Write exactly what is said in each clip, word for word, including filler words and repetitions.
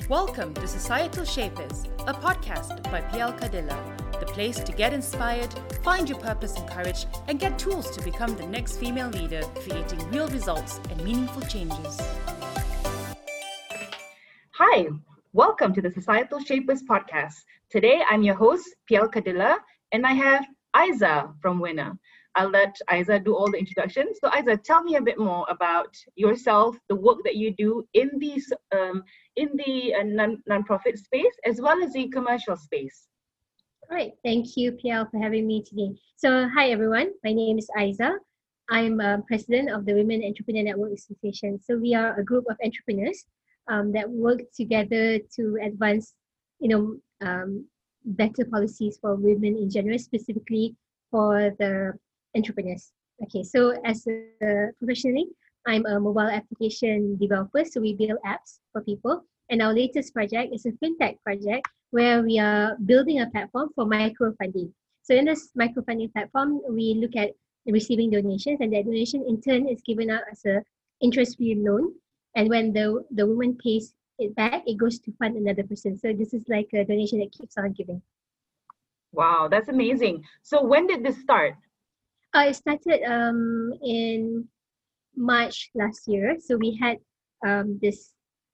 Welcome to Societal Shapers, a podcast by P L Kadila, the place to get inspired, find your purpose and courage, and get tools to become the next female leader, creating real results and meaningful changes. Hi, welcome to the Societal Shapers podcast. Today, I'm your host, P L Kadila, and I have Aiza from Winner. I'll let Aiza do all the introductions. So Aiza, tell me a bit more about yourself, the work that you do in these um, in the uh, non non-profit space as well as the commercial space. All right, thank you, P L, for having me today. So, hi everyone, my name is Aiza. I'm uh, president of the Women Entrepreneur Network Association. So, we are a group of entrepreneurs um, that work together to advance, you know, um, better policies for women in general, specifically for the entrepreneurs. Okay, so as a, professionally, I'm a mobile application developer, so we build apps for people. And our latest project is a fintech project where we are building a platform for microfunding. So in this microfunding platform, we look at receiving donations, and that donation in turn is given out as a interest-free loan. And when the, the woman pays it back, it goes to fund another person. So this is like a donation that keeps on giving. Wow, that's amazing. So when did this start? Uh, it started um, in March last year. So we had um, this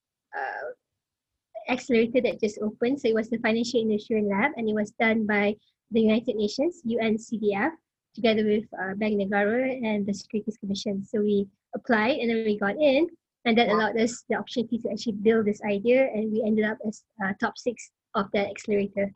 uh, accelerator that just opened. So it was the Financial Industry Lab, and it was done by the United Nations, U N C D F, together with uh, Bank Negara and the Securities Commission. So we applied and then we got in, and that wow. allowed us the opportunity to actually build this idea, and we ended up as uh, top six of that accelerator.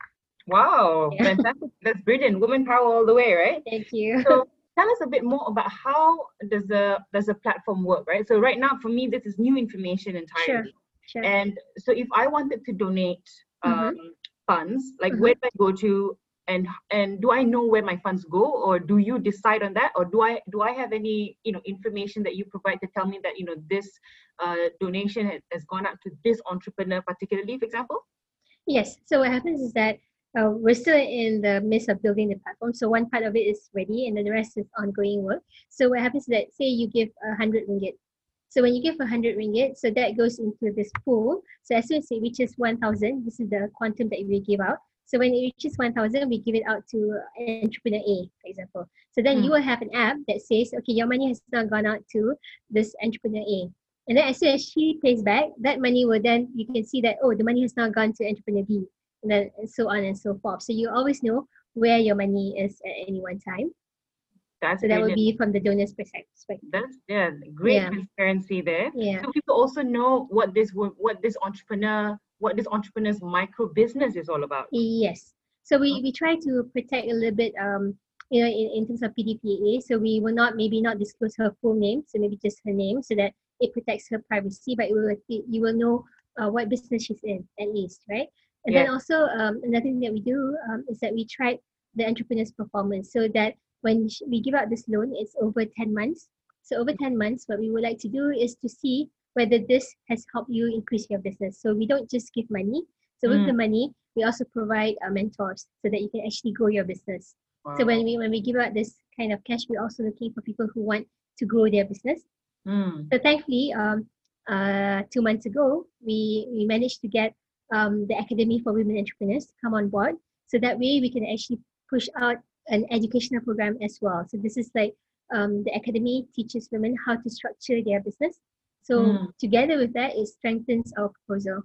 Wow, yeah. Fantastic. That's brilliant. Women power all the way, right? Thank you. So tell us a bit more about how does the does the platform work, right? So right now, for me, this is new information entirely. Sure, sure. And so if I wanted to donate um, mm-hmm. funds, like mm-hmm. where do I go to, and and do I know where my funds go, or do you decide on that, or do I do I have any you know information that you provide to tell me that you know this uh, donation has, has gone out to this entrepreneur particularly, for example? Yes. So what happens is that Uh, we're still in the midst of building the platform. So one part of it is ready and then the rest is ongoing work. So what happens is that, say you give a hundred ringgit. So when you give a hundred ringgit, so that goes into this pool. So as soon as it reaches one thousand, this is the quantum that we give out. So when it reaches one thousand, we give it out to entrepreneur A, for example. So then mm. you will have an app that says, okay, your money has now gone out to this entrepreneur A. And then as soon as she pays back, that money will then, you can see that, oh, the money has now gone to entrepreneur B. And then so on and so forth. So you always know where your money is at any one time. That's so that would be from the donor's perspective. That's yeah, great yeah. transparency there. Yeah. So people also know what this what this entrepreneur what this entrepreneur's micro business is all about. Yes. So we, we try to protect a little bit um you know in, in terms of P D P A. So we will not maybe not disclose her full name, so maybe just her name, so that it protects her privacy, but it will you will know uh, what business she's in at least, right? And yeah. then also um, another thing that we do um, is that we track the entrepreneur's performance, so that when we give out this loan, it's over ten months. So over ten months, what we would like to do is to see whether this has helped you increase your business. So we don't just give money. So with mm. the money, we also provide uh, mentors so that you can actually grow your business. Wow. So when we when we give out this kind of cash, we're also looking for people who want to grow their business. Mm. So thankfully, um, uh, two months ago, we we managed to get Um, the Academy for Women Entrepreneurs to come on board, so that way we can actually push out an educational program as well. So this is like um, the Academy teaches women how to structure their business. So mm. together with that, it strengthens our proposal.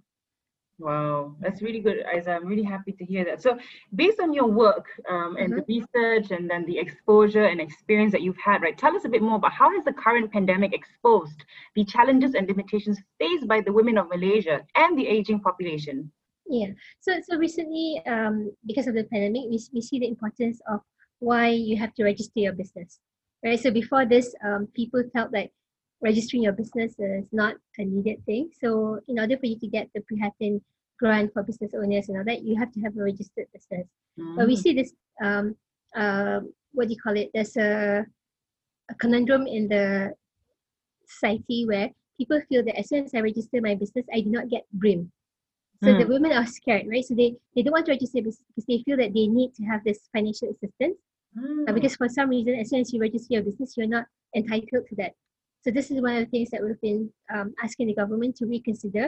Wow, that's really good, Aiza. I'm really happy to hear that. So based on your work um, and mm-hmm. the research and then the exposure and experience that you've had, right, tell us a bit more about how has the current pandemic exposed the challenges and limitations faced by the women of Malaysia and the aging population? Yeah, so so recently, um, because of the pandemic, we, we see the importance of why you have to register your business, right? So before this, um, people felt like registering your business is not a needed thing. So in order for you to get the Prihatin grant for business owners and all that, you have to have a registered business. Mm. But we see this, um, uh, what do you call it? There's a, a conundrum in the society where people feel that as soon as I register my business, I do not get B R I M. So mm. the women are scared, right? So they, they don't want to register business because they feel that they need to have this financial assistance. Mm. Uh, because for some reason, as soon as you register your business, you're not entitled to that. So this is one of the things that we've been um, asking the government to reconsider,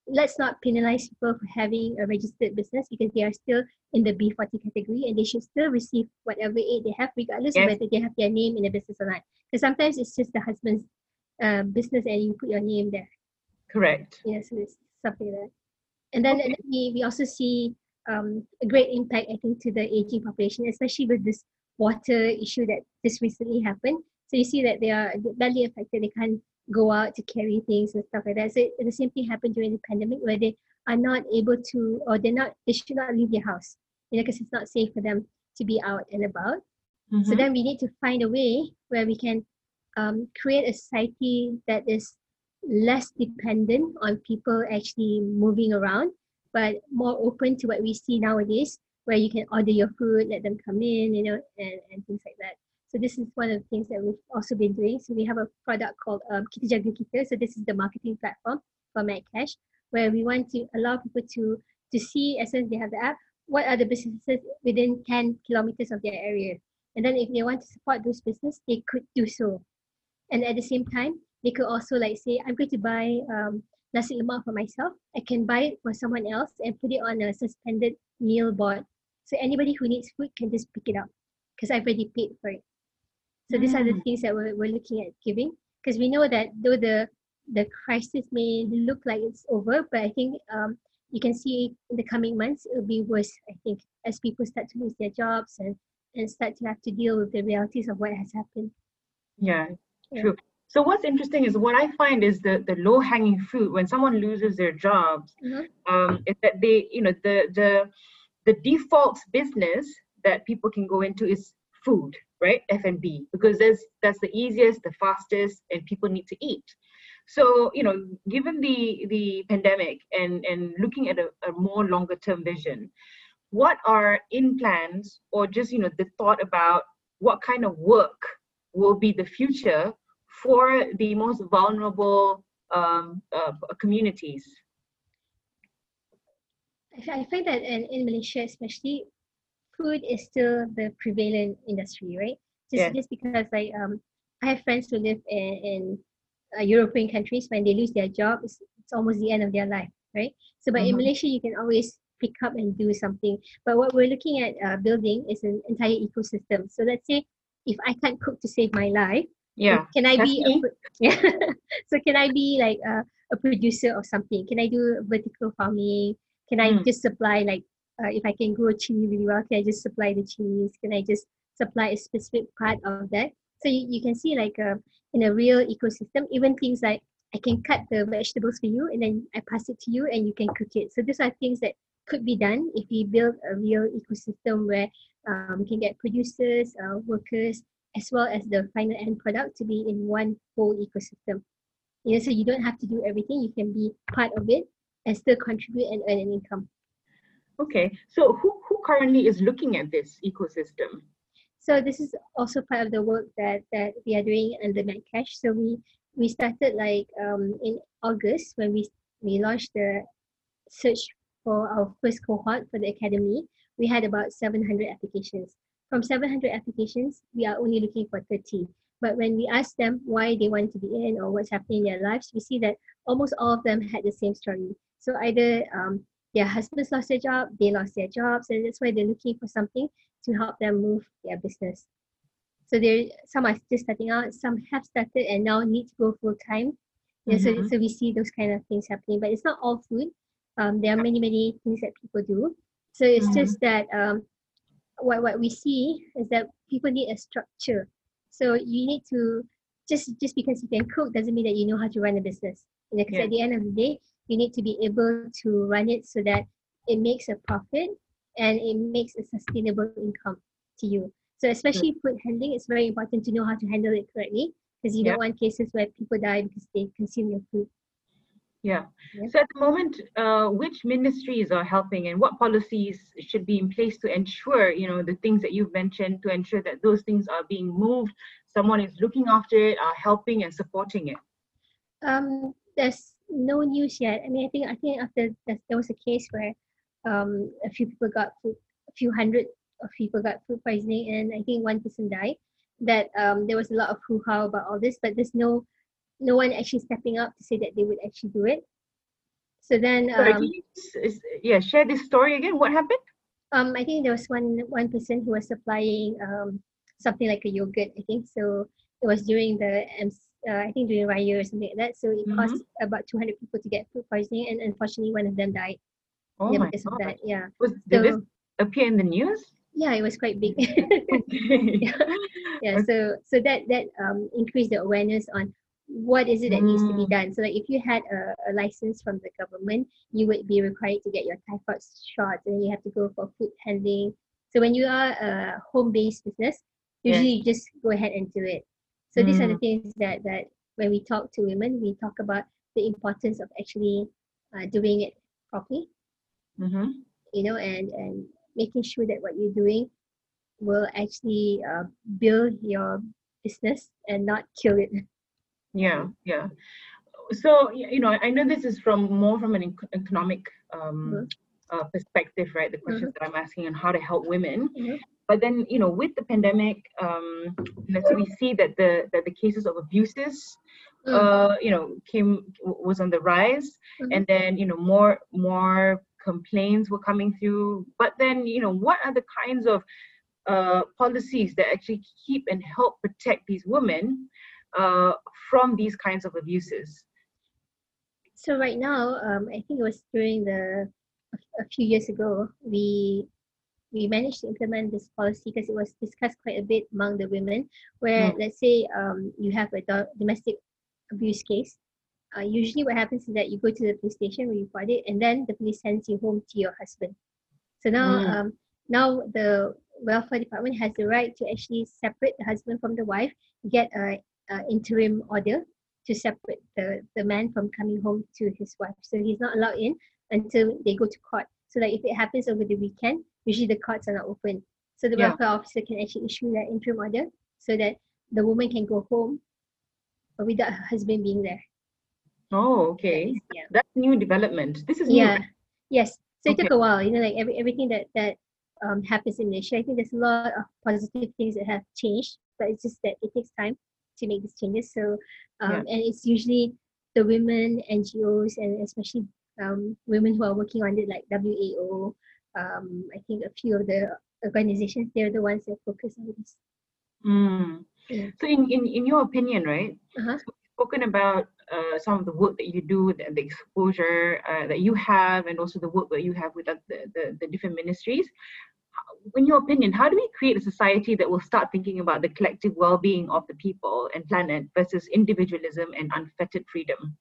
let's not penalize people for having a registered business because they are still in the B forty category and they should still receive whatever aid they have, regardless of Yes. whether they have their name in the business or not. Because sometimes it's just the husband's uh, business and you put your name there. Correct. Yeah, so it's something like that. And then Okay. we, we also see um, a great impact, I think, to the aging population, especially with this water issue that just recently happened. So you see that they are badly affected. They can't go out to carry things and stuff like that. So the same thing happened during the pandemic where they are not able to, or they're not, they should not leave their house, you know, because it's not safe for them to be out and about. Mhm. So then we need to find a way where we can um, create a society that is less dependent on people actually moving around, but more open to what we see nowadays, where you can order your food, let them come in, you know, and, and things like that. So this is one of the things that we've also been doing. So we have a product called um, Kita Jaga Kita. So this is the marketing platform for Medcash, where we want to allow people to to see, as soon as they have the app, what are the businesses within ten kilometers of their area. And then if they want to support those businesses, they could do so. And at the same time, they could also like say, I'm going to buy um, nasi lemak for myself. I can buy it for someone else and put it on a suspended meal board. So anybody who needs food can just pick it up because I've already paid for it. So these are the Mm. things that we're, we're looking at giving, because we know that though the the crisis may look like it's over, but I think um, you can see in the coming months it'll be worse, I think, as people start to lose their jobs and, and start to have to deal with the realities of what has happened. Yeah, Yeah. true. So what's interesting is what I find is the the low hanging fruit when someone loses their jobs, Mhm. um, is that they, you know, the the the default business that people can go into is food, right? F and B, because that's that's the easiest, the fastest, and people need to eat. So, you know, given the the pandemic and and looking at a, a more longer term vision, what are in plans or just, you know, the thought about what kind of work will be the future for the most vulnerable um, uh, communities? I, fi- I find that in, in Malaysia, especially, food is still the prevalent industry, right? Just Yeah. just because like um, I have friends who live in, in uh, European countries. When they lose their job, it's, it's almost the end of their life, right? So, but in Mhm. Malaysia, you can always pick up and do something. But what we're looking at uh, building is an entire ecosystem. So let's say if I can't cook to save my life, Yeah. can I That's be a me. pro- yeah? So can I be like a, a producer of something? Can I do vertical farming? Can I Mm. just supply like uh, if I can grow chili really well, can I just supply the chilies? Can I just supply a specific part of that? So you, you can see like uh, in a real ecosystem, even things like I can cut the vegetables for you and then I pass it to you and you can cook it. So these are things that could be done if we build a real ecosystem where um, we can get producers, uh, workers, as well as the final end product to be in one whole ecosystem. You know, so you don't have to do everything. You can be part of it and still contribute and earn an income. Okay. So who, who currently is looking at this ecosystem? So this is also part of the work that, that we are doing under Medcash. So we we started like um, in August when we we launched the search for our first cohort for the academy. We had about seven hundred applications. From seven hundred applications, we are only looking for thirty. But when we ask them why they want to be in or what's happening in their lives, we see that almost all of them had the same story. So either um, their husbands lost their job, they lost their jobs, and that's why they're looking for something to help them move their business. So there, some are just starting out, some have started and now need to go full time. Yeah, so, Mhm. so we see those kind of things happening, but it's not all food. Um, there are many, many things that people do. So it's Mhm. just that um, what, what we see is that people need a structure. So you need to, just just because you can cook doesn't mean that you know how to run a business. You know, because Yeah. at the end of the day, you need to be able to run it so that it makes a profit and it makes a sustainable income to you. So especially food handling, it's very important to know how to handle it correctly because you Yeah. don't want cases where people die because they consume your food. Yeah. Yeah. So at the moment, uh, which ministries are helping and what policies should be in place to ensure, you know, the things that you've mentioned, to ensure that those things are being moved, someone is looking after it, are helping and supporting it? Um, there's no news yet. I mean, I think I think after that, there was a case where um a few people got food, a few hundred of people got food poisoning, and I think one person died. That um there was a lot of hoo-ha about all this, but there's no no one actually stepping up to say that they would actually do it. So then, Sorry, um, can you s- s- yeah, share this story again? What happened? um, I think there was one one person who was supplying um something like a yogurt. I think so. It was during the M C, uh, I think during Raya or something like that. So it Mm-hmm. cost about two hundred people to get food poisoning, and unfortunately, one of them died. Oh Yeah, my because of God. that. Yeah. Was, did this So appear in the news? yeah, it was quite big. Okay. Yeah. Yeah. Okay. So so that that um increased the awareness on what is it that needs to be Mm, done. So like if you had a, a license from the government, you would be required to get your typhoid shots, and you have to go for food handling. So when you are a home-based business, yes. usually you just go ahead and do it. So these are Mm, the things that that when we talk to women, we talk about the importance of actually uh, doing it properly, mm-hmm. you know, and and making sure that what you're doing will actually uh, build your business and not kill it. Yeah, yeah. So, y- you know, I know this is from more from an ec- economic um, Mhm, uh, perspective, right? The questions mhm, that I'm asking on how to help women. mhm, But then, you know, with the pandemic, um, you know, so we see that the that the cases of abuses, mm, uh, you know, came was on the rise, mhm. and then you know more more complaints were coming through. But then, you know, what are the kinds of uh, policies that actually keep and help protect these women uh, from these kinds of abuses? So right now, um, I think it was during the a, a few years ago, we we managed to implement this policy because it was discussed quite a bit among the women. Where Mm, let's say um, you have a do- domestic abuse case, uh, usually what happens is that you go to the police station where you report it, and then the police sends you home to your husband. So now, mm, um, now the welfare department has the right to actually separate the husband from the wife, get a, a interim order to separate the, the man from coming home to his wife. So he's not allowed in until they go to court. So that if it happens over the weekend, usually the courts are not open. So the yeah. welfare officer can actually issue that interim order so that the woman can go home without her husband being there. Oh, That okay. is, yeah. That's new development. This is new, Yeah. right? Yes. So it Okay. took a while, you know, like every everything that that um happens in Malaysia. I think there's a lot of positive things that have changed, but it's just that it takes time to make these changes. So Yeah. um and it's usually the women N G Os, and especially um women who are working on it, like W A O. Um, I think a few of the organizations, they're the ones that focus on this. Mm. Yeah. So, in, in in your opinion, right? Uh-huh. So we've spoken about uh, some of the work that you do, the, the exposure uh, that you have, and also the work that you have with uh, the, the the different ministries. In your opinion, how do we create a society that will start thinking about the collective well-being of the people and planet versus individualism and unfettered freedom?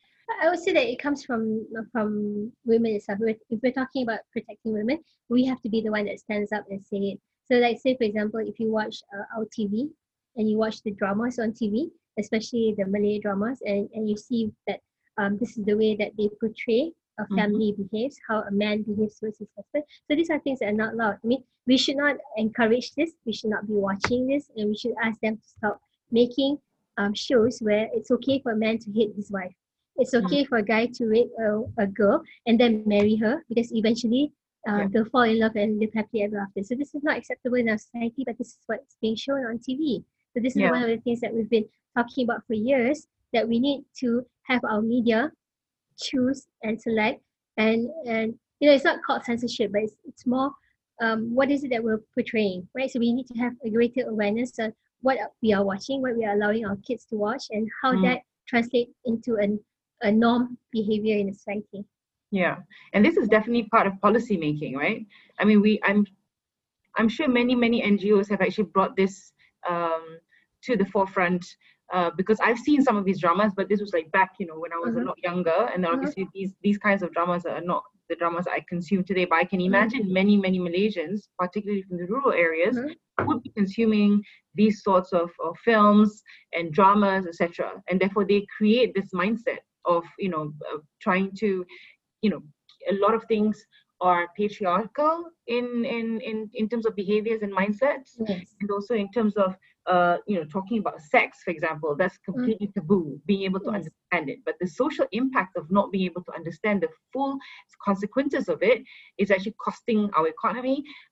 I would say that it comes from from women itself. If we're talking about protecting women, we have to be the one that stands up and say it. So, like, say for example, if you watch uh, our T V and you watch the dramas on T V, especially the Malay dramas, and, and you see that um, this is the way that they portray a Mm-hmm. family behaves, how a man behaves towards his husband. So these are things that are not allowed. I mean, we should not encourage this. We should not be watching this, and we should ask them to stop making um, shows where it's okay for a man to hate his wife. It's Mm, okay for a guy to rape a, a girl and then marry her, because eventually yeah. um, they'll fall in love and live happily ever after. So this is not acceptable in our society, but this is what's being shown on T V. So this is Yeah. one of the things that we've been talking about for years, that we need to have our media choose and select, and and you know, it's not called censorship, but it's, it's more um, what is it that we're portraying, right? So we need to have a greater awareness on what we are watching, what we are allowing our kids to watch, and how Mm, that translates into an, a norm behavior in a society. yeah. And this is definitely part of policy making, right? I mean, we I'm I'm sure many, many N G Os have actually brought this um, to the forefront uh, because I've seen some of these dramas, but this was like back, you know, when I was a Uh-huh. lot younger, and Uh-huh. obviously these these kinds of dramas are not the dramas I consume today. But I can Uh-huh. imagine many, many Malaysians, particularly from the rural areas, Uh-huh. would be consuming these sorts of, of films and dramas, et cetera. And therefore, they create this mindset of, you know, uh, trying to, you know, a lot of things are patriarchal in in in, in terms of behaviors and mindsets, Yes. and also in terms of uh, you know, talking about sex, for example, that's Mm. completely taboo, being able to Yes. understand it. But the social impact of not being able to understand the full consequences of it is actually costing our economy,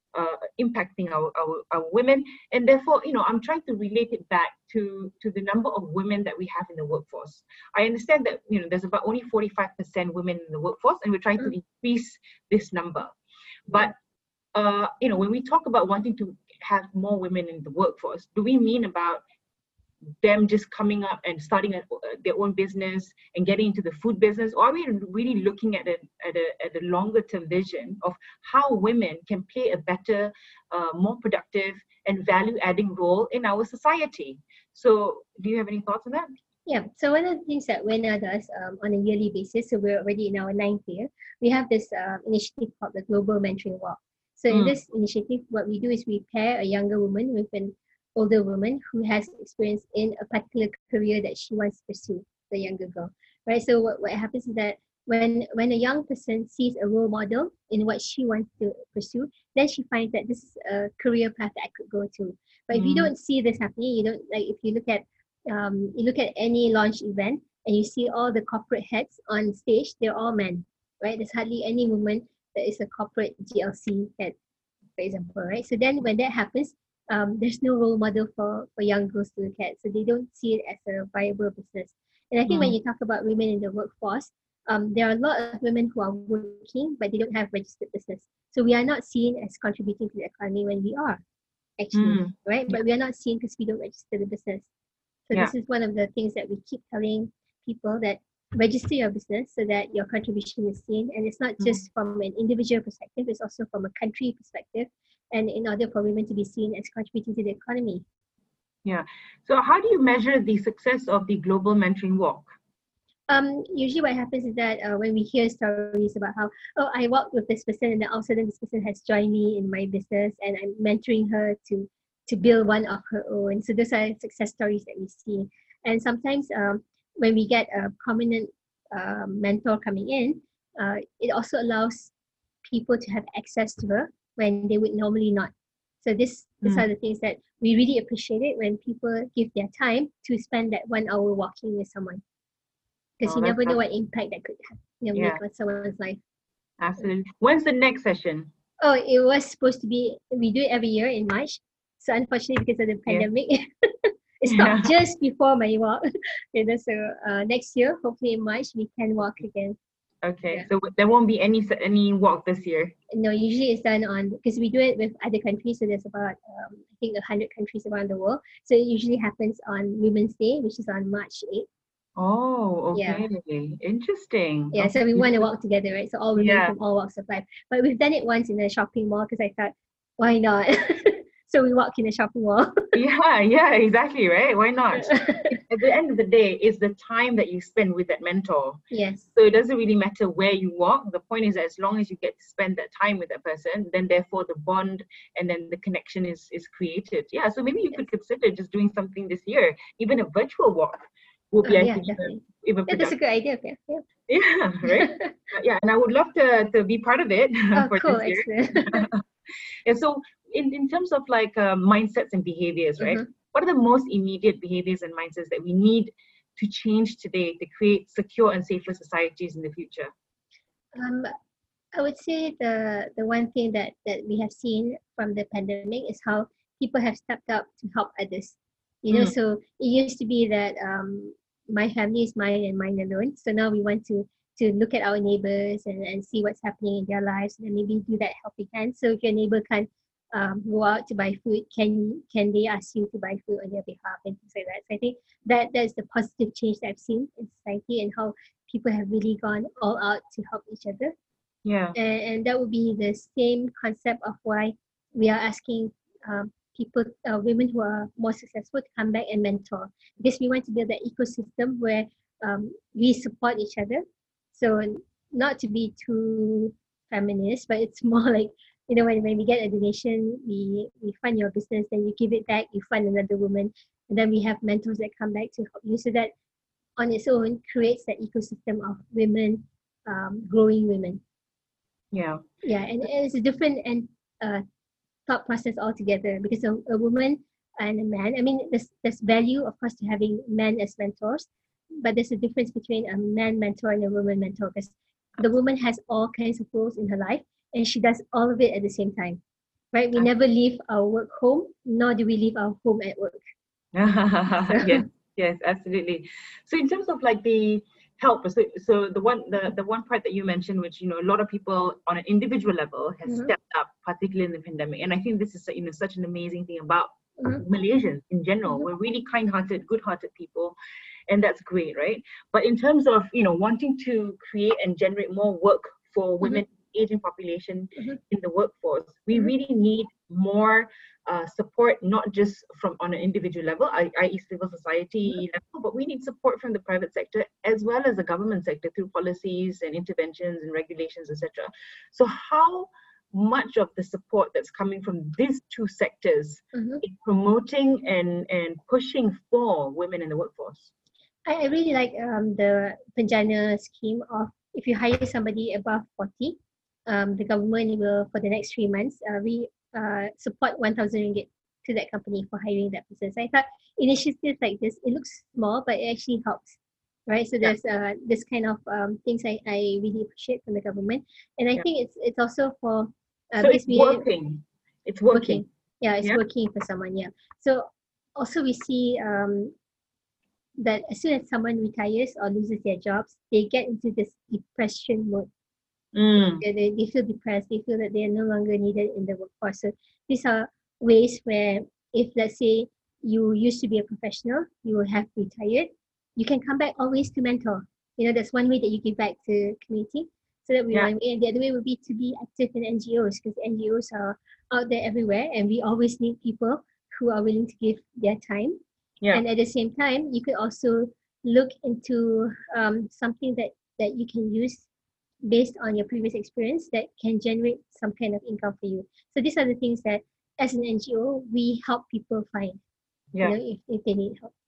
uh, impacting our, our our women, and therefore, you know, I'm trying to relate it back to to the number of women that we have in the workforce. I understand that, you know, there's about only forty-five percent women in the workforce, and we're trying to increase this number. But uh, you know, when we talk about wanting to have more women in the workforce, do we mean about them just coming up and starting a, their own business and getting into the food business, or are we really looking at a at a, at a longer term vision of how women can play a better, uh, more productive and value adding role in our society? So do you have any thoughts on that? Yeah, so one of the things that WENA does um, on a yearly basis, so we're already in our ninth year, we have this uh, initiative called the Global Mentoring Walk. So mm. in this initiative, what we do is we pair a younger woman with an older woman who has experience in a particular career that she wants to pursue, the younger girl, right? So what, what happens is that when when a young person sees a role model in what she wants to pursue, then she finds that this is a career path that I could go to. But mm. if you don't see this happening, you don't, like if you look at um you look at any launch event and you see all the corporate heads on stage, they're all men, right? There's hardly any woman that is a corporate G L C head, for example, right? So then when that happens, Um, there's no role model for, for young girls to look at. So they don't see it as a viable business. And I think mm. when you talk about women in the workforce, um, there are a lot of women who are working, but they don't have registered business. So we are not seen as contributing to the economy when we are, actually, mm. right? But we are not seen because we don't register the business. So yeah. This is one of the things that we keep telling people, that register your business so that your contribution is seen. And it's not mm. just from an individual perspective, it's also from a country perspective. And in order for women to be seen as contributing to the economy. Yeah. So how do you measure the success of the Global Mentoring Walk? Um, usually what happens is that uh, when we hear stories about how, oh, I walked with this person and then all of a sudden this person has joined me in my business and I'm mentoring her to, to build one of her own. So those are success stories that we see. And sometimes um, when we get a prominent uh, mentor coming in, uh, it also allows people to have access to her when they would normally not. So this these mm. are the things that we really appreciate it when people give their time to spend that one hour walking with someone. Because oh, you never know what impact that could have, you know, yeah. make on someone's life. Absolutely. When's the next session? Oh, it was supposed to be, we do it every year in March. So unfortunately, because of the pandemic, yeah. it stopped yeah. just before my walk. you know, so uh, next year, hopefully in March, we can walk again. Okay, yeah. So there won't be any any walk this year? No, usually it's done on, because we do it with other countries, so there's about, um, I think, one hundred countries around the world. So it usually happens on Women's Day, which is on March eighth. Oh, okay. Yeah. Interesting. Yeah, okay. So we want to walk together, right? So all women yeah. from all walks of life. But we've done it once in a shopping mall because I thought, why not? So we walk in a shopping mall. yeah, yeah, exactly, right? Why not? At the end of the day, it's the time that you spend with that mentor. Yes. So it doesn't really matter where you walk. The point is that as long as you get to spend that time with that person, then therefore the bond and then the connection is, is created. Yeah, so maybe you yes. could consider just doing something this year. Even a virtual walk will be, oh, I yeah, think, definitely. even yeah, that's a good idea. Yeah, yeah. yeah right? Yeah, and I would love to, to be part of it. Oh, for cool, this year. excellent. And so in, in terms of like uh, mindsets and behaviors, right? Mm-hmm. What are the most immediate behaviors and mindsets that we need to change today to create secure and safer societies in the future? Um, I would say the the one thing that, that we have seen from the pandemic is how people have stepped up to help others. You know, mm. so it used to be that um, my family is mine and mine alone. So now we want to to look at our neighbors and, and see what's happening in their lives and maybe do that helping hand. So if your neighbor can't um, go out to buy food, can can they ask you to buy food on their behalf and things like that. So I think that that's the positive change that I've seen in society and how people have really gone all out to help each other. Yeah. And, and that would be the same concept of why we are asking um, people, uh, women who are more successful to come back and mentor. Because we want to build that ecosystem where um, we support each other. So not to be too feminist, but it's more like, you know, when, when we get a donation, we, we fund your business, then you give it back, you fund another woman. And then we have mentors that come back to help you. So that on its own creates that ecosystem of women, um, growing women. Yeah. Yeah, and it's a different and uh, thought process altogether because a, a woman and a man, I mean, there's, there's value, of course, to having men as mentors, but there's a difference between a man mentor and a woman mentor because the woman has all kinds of roles in her life and she does all of it at the same time. right? We never leave our work home, nor do we leave our home at work. Yes, yes, absolutely. So in terms of like the help, so, so the one the, the one part that you mentioned, which you know a lot of people on an individual level has Mhm. stepped up, particularly in the pandemic, and I think this is you know such an amazing thing about Mhm. Malaysians in general. Mhm. We're really kind-hearted, good-hearted people, and that's great, right? But in terms of you know wanting to create and generate more work for women, aging population Mhm. in the workforce, we Mhm. really need more uh, support, not just from on an individual level, that is civil society level, but we need support from the private sector as well as the government sector through policies and interventions and regulations, et cetera. So how much of the support that's coming from these two sectors Mhm. in promoting and, and pushing for women in the workforce? I, I really like um, the Penjana scheme of if you hire somebody above forty, um, the government will, for the next three months, uh, we uh, support one thousand ringgit to that company for hiring that person. So I thought initiatives like this, it looks small, but it actually helps, right? So Yeah. there's uh, this kind of um, things I, I really appreciate from the government. And I Yeah. think it's it's also for, uh, So because it's we working. It's working. working. Yeah, it's Yeah. working for someone, yeah. So also we see um, that as soon as someone retires or loses their jobs, they get into this depression mode. Mm. They, they, they feel depressed, they feel that they are no longer needed in the workforce. So these are ways where if let's say you used to be a professional, you have retired, you can come back always to mentor. You know, that's one way that you give back to community. So that would be Yeah. one way. And the other way would be to be active in N G Os because N G Os are out there everywhere and we always need people who are willing to give their time. Yeah. And at the same time, you could also look into um, something that, that you can use based on your previous experience that can generate some kind of income for you. So these are the things that as an N G O, we help people find, Yeah. you know, if, if they need help.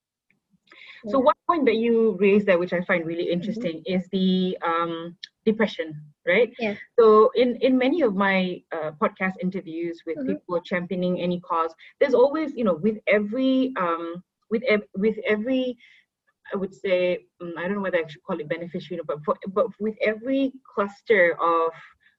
So Yeah. one point that you raised there, which I find really Mhm. interesting, is the um, depression, right? Yeah. So in, in many of my uh, podcast interviews with Mhm. people championing any cause, there's always, you know, with every um, with ev- with every, I would say, um, I don't know whether I should call it beneficiary, but for, but with every cluster of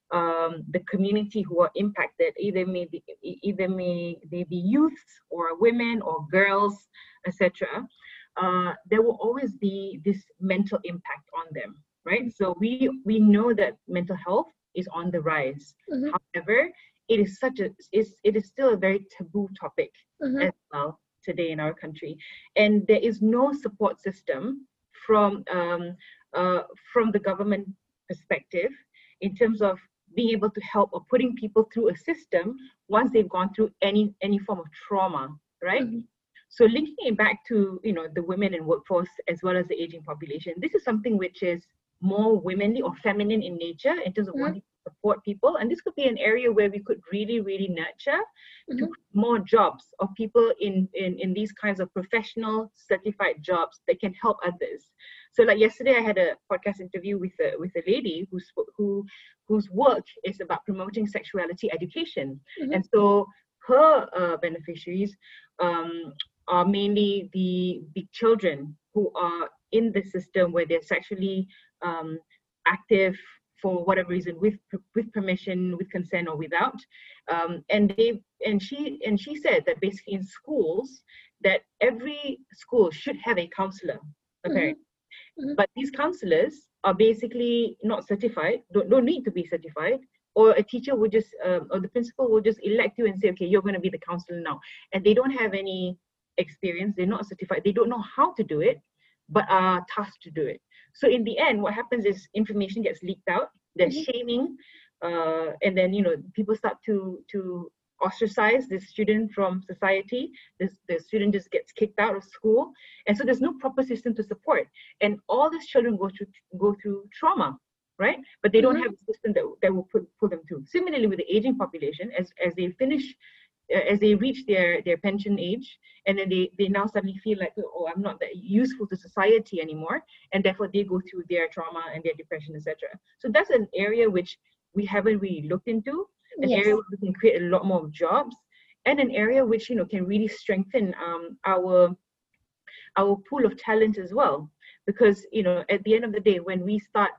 um, the community who are impacted, either may be either may they be youths or women or girls, et cetera. Uh, there will always be this mental impact on them, right? So we we know that mental health is on the rise. Mhm. However, it is such a is it is still a very taboo topic Mhm. as well today in our country, and there is no support system from um, uh, from the government perspective in terms of being able to help or putting people through a system once they've gone through any any form of trauma, right? Mhm. So linking it back to you know the women in workforce as well as the aging population, this is something which is more womanly or feminine in nature in terms of Mhm. wanting to support people, and this could be an area where we could really really nurture to Mhm. more jobs of people in, in in these kinds of professional certified jobs that can help others. So like yesterday I had a podcast interview with a with a lady who's who whose work is about promoting sexuality education. Mhm. And so her uh, beneficiaries um, are mainly the the children who are in the system where they're sexually um, active for whatever reason, with with permission, with consent, or without. Um, and they and she and she said that basically in schools, that every school should have a counselor, apparently. Mhm. Mhm. But these counselors are basically not certified, don't, don't need to be certified, or a teacher would just, um, or the principal will just elect you and say, okay, you're going to be the counselor now. And they don't have any experience, they're not certified, they don't know how to do it, but are tasked to do it. So in the end, what happens is information gets leaked out, there's Mhm. shaming, uh, and then, you know, people start to, to ostracize the student from society. This, the student just gets kicked out of school. And so there's no proper system to support. And all these children go through go through trauma, right? But they don't Mhm. have a system that, that will put, pull them through. Similarly with the aging population, as, as they finish, uh, as they reach their, their pension age, and then they, they now suddenly feel like, oh, I'm not that useful to society anymore. And therefore they go through their trauma and their depression, et cetera. So that's an area which we haven't really looked into, an Yes. area where we can create a lot more jobs, and an area which, you know, can really strengthen um, our our pool of talent as well. Because, you know, at the end of the day, when we start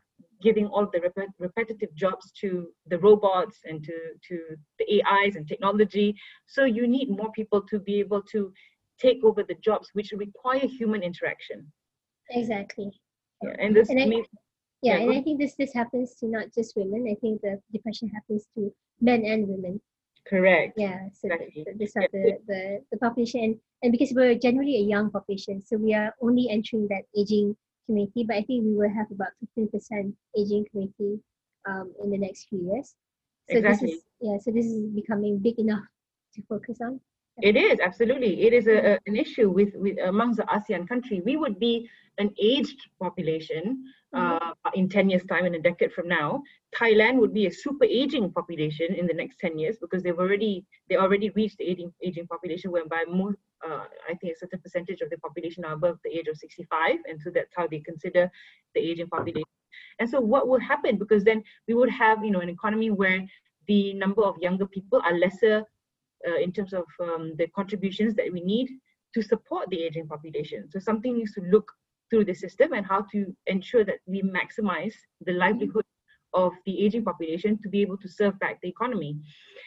giving all the rep- repetitive jobs to the robots and to, to the A Is and technology. So you need more people to be able to take over the jobs which require human interaction. Exactly. Yeah, and this And I, may, yeah, yeah, and go- I think this this happens to not just women. I think the depression happens to men and women. correct. Yeah, so the, Exactly. the, these are Yeah. the, the, the population, and, and because we're generally a young population, so we are only entering that aging community, but I think we will have about fifteen percent aging community um, in the next few years. So this Exactly. is, yeah, so this is becoming big enough to focus on. It is, absolutely. It is a, a, an issue with, with amongst the ASEAN country. We would be an aged population uh, in ten years' time, in a decade from now. Thailand would be a super aging population in the next ten years because they've already they already reached the aging aging population whereby most uh, I think a certain percentage of the population are above the age of sixty-five, and so that's how they consider the aging population. And so what will happen? Because then we would have, you know, an economy where the number of younger people are lesser uh, in terms of um, the contributions that we need to support the aging population. So something needs to look through the system and how to ensure that we maximize the livelihood of the aging population to be able to serve back the economy.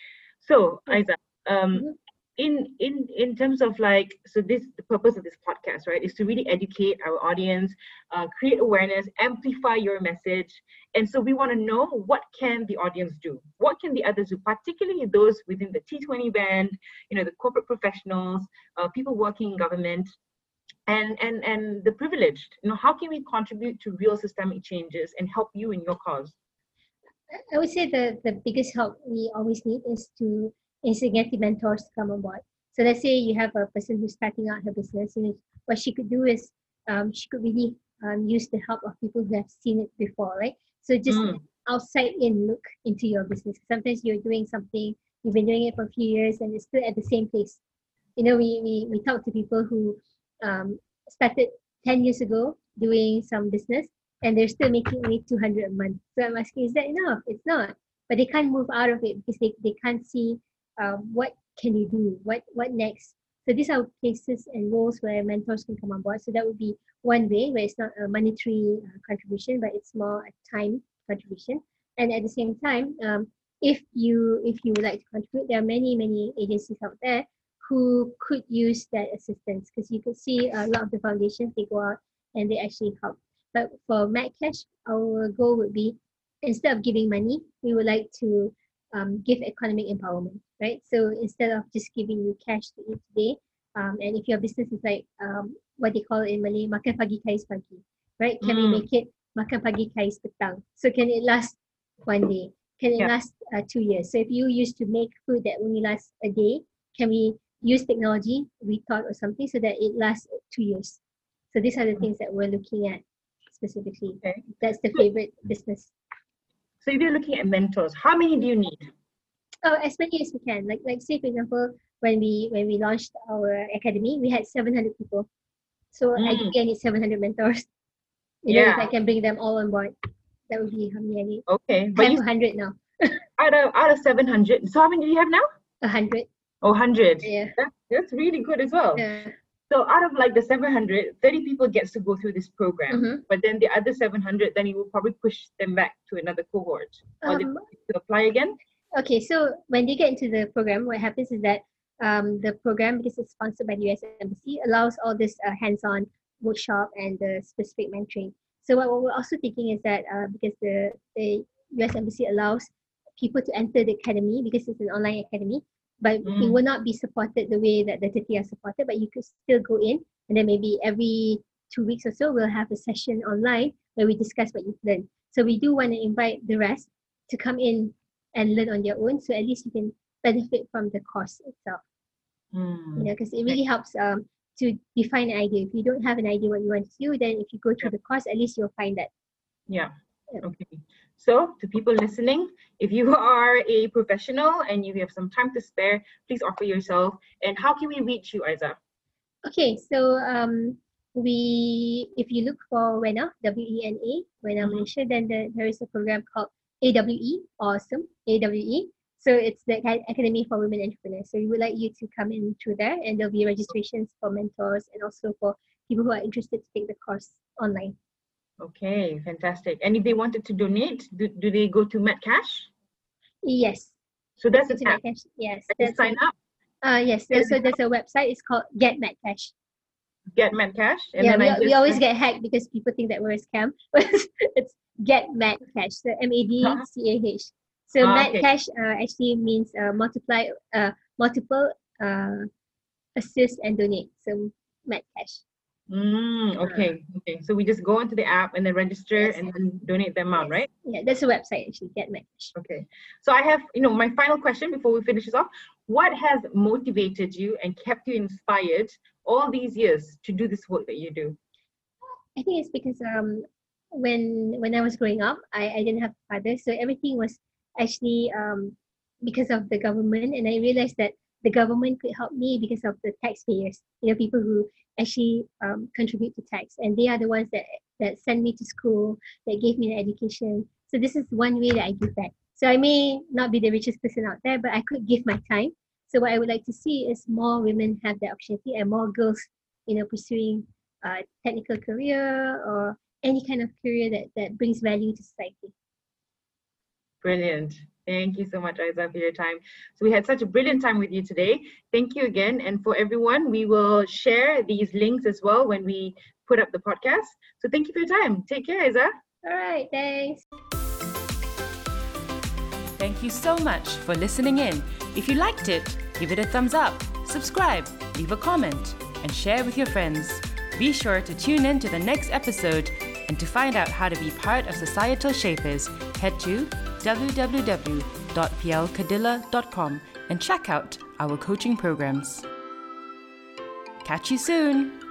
So, Aiza, um, Mhm. in in in terms of like, so this the purpose of this podcast, right, is to really educate our audience, uh, create awareness, amplify your message. And so we want to know, what can the audience do, what can the others do, particularly those within the T twenty band, you know, the corporate professionals, uh, people working in government, and and and the privileged. You know, how can we contribute to real systemic changes and help you in your cause? I would say the, the biggest help we always need is to is to get the mentors to come on board. So let's say you have a person who's starting out her business, and what she could do is um, she could really um, use the help of people who have seen it before, right? So just Mm, outside in look into your business. Sometimes you're doing something, you've been doing it for a few years, and it's still at the same place. You know, we we, we talk to people who um, started ten years ago doing some business, and they're still making only two hundred a month. So I'm asking, is that enough? It's not. But they can't move out of it because they, they can't see um, what can you do, what what next. So these are places and roles where mentors can come on board. So that would be one way where it's not a monetary uh, contribution, but it's more a time contribution. And at the same time, um, if you if you would like to contribute, there are many many agencies out there who could use that assistance, because you could see a lot of the foundations, they go out and they actually help. But for MacCash, our goal would be, instead of giving money, we would like to um, give economic empowerment, right? So instead of just giving you cash to eat today, um, and if your business is like um, what they call in Malay, makan pagi kais pagi, right? Can we mm, make it makan pagi kais petang? So can it last one day? Can it yeah. last uh, two years? So if you used to make food that only lasts a day, can we use technology, rethought or something, so that it lasts two years? So these are the things that we're looking at specifically. Okay. That's the favorite business. So if you're looking at mentors, how many do you need? Oh, as many as we can. Like like say for example, when we when we launched our academy, we had seven hundred people. So Mm, ideally I need seven hundred mentors. You know, if I yeah. can bring them all on board, that would be how many I need. Okay. I But have you a hundred now. out of out of seven hundred. So how many do you have now? A hundred. Oh, one hundred. Yeah. That's that's really good as well. Yeah. So out of like the seven hundred, thirty people gets to go through this program, Mhm. but then the other seven hundred, then you will probably push them back to another cohort, or they Um, need to apply again. Okay, so when they get into the program, what happens is that um, the program, because it's sponsored by the U S Embassy, allows all this uh, hands-on workshop and the specific mentoring. So what, what we're also thinking is that uh, because the, the U S Embassy allows people to enter the academy, because it's an online academy, but Mm. it will not be supported the way that the thirty are supported, but you could still go in, and then maybe every two weeks or so, we'll have a session online where we discuss what you've learned. So we do want to invite the rest to come in and learn on their own, so at least you can benefit from the course itself. Mm. You know, because it really helps um to define an idea. If you don't have an idea what you want to do, then if you go through the course, at least you'll find that. Yeah. Yeah. Okay. So to people listening, if you are a professional and you have some time to spare, please offer yourself. And how can we reach you, Aiza? Okay, so um we if you look for WENA, W E N A, WENA Mhm. Malaysia, then the, there is a program called A W E, awesome, A W E. So it's the Acad- Academy for Women Entrepreneurs. So we would like you to come in through there, and there'll be registrations for mentors and also for people who are interested to take the course online. Okay, fantastic. And if they wanted to donate, do, do they go to Metcash? Yes. So that's Go an to app. Metcash. Yes. I can That's sign a, up, uh yes. There's, so there's a website. It's called Get Metcash. get Metcash, and Yeah, then we, I we just always get hacked because people think that we're a scam. But it's Get Metcash. So M A D C A H. So Ah, okay. Metcash uh, actually means uh, multiply, uh, multiple uh, assist and donate. So Metcash. Mm, okay, okay. So we just go into the app and then register Yes. and then donate the amount, Yes. right? Yeah, that's a website actually. Get Metcash. Okay. So I have, you know, my final question before we finish this off. What has motivated you and kept you inspired all these years to do this work that you do? I think it's because um when when I was growing up, I, I didn't have a father, so everything was actually um because of the government, and I realized that the government could help me because of the taxpayers, you know, people who actually um, contribute to tax, and they are the ones that that send me to school, that gave me an education. So this is one way that I give back. So I may not be the richest person out there, but I could give my time. So what I would like to see is more women have the opportunity and more girls, you know, pursuing a technical career or any kind of career that, that brings value to society. Brilliant. Thank you so much, Aiza, for your time. So we had such a brilliant time with you today. Thank you again. And for everyone, we will share these links as well when we put up the podcast. So thank you for your time. Take care, Aiza. All right, thanks. Thank you so much for listening in. If you liked it, give it a thumbs up, subscribe, leave a comment, and share with your friends. Be sure to tune in to the next episode, and to find out how to be part of Societal Shapers, head to w w w dot p l kadila dot com and check out our coaching programs. Catch you soon!